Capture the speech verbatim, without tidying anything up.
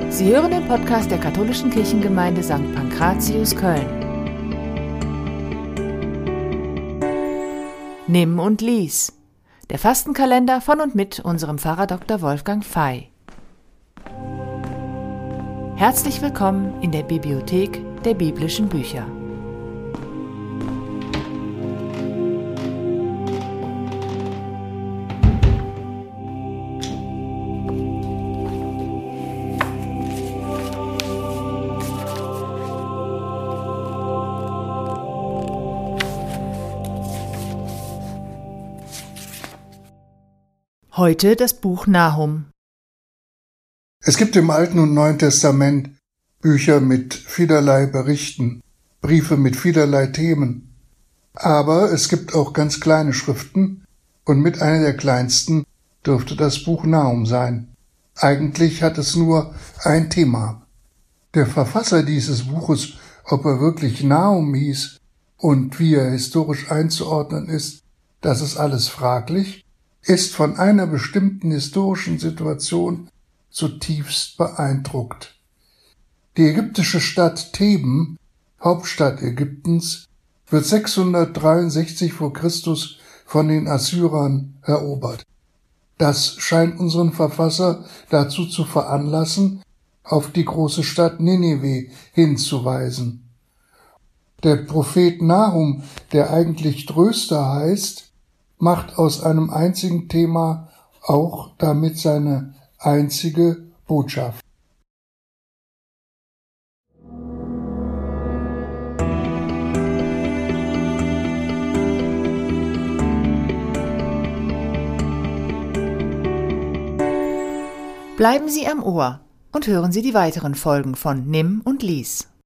Sie hören den Podcast der Katholischen Kirchengemeinde Sankt Pankratius Köln. Nimm und lies. Der Fastenkalender von und mit unserem Pfarrer Doktor Wolfgang Fey. Herzlich willkommen in der Bibliothek der biblischen Bücher. Heute das Buch Nahum. Es gibt im Alten und Neuen Testament Bücher mit vielerlei Berichten, Briefe mit vielerlei Themen. Aber es gibt auch ganz kleine Schriften und mit einer der kleinsten dürfte das Buch Nahum sein. Eigentlich hat es nur ein Thema. Der Verfasser dieses Buches, ob er wirklich Nahum hieß und wie er historisch einzuordnen ist, das ist alles fraglich, ist von einer bestimmten historischen Situation zutiefst beeindruckt. Die ägyptische Stadt Theben, Hauptstadt Ägyptens, wird sechshundertdreiundsechzig vor Christus von den Assyrern erobert. Das scheint unseren Verfasser dazu zu veranlassen, auf die große Stadt Nineveh hinzuweisen. Der Prophet Nahum, der eigentlich Tröster heißt, macht aus einem einzigen Thema auch damit seine einzige Botschaft. Bleiben Sie am Ohr und hören Sie die weiteren Folgen von Nimm und lies.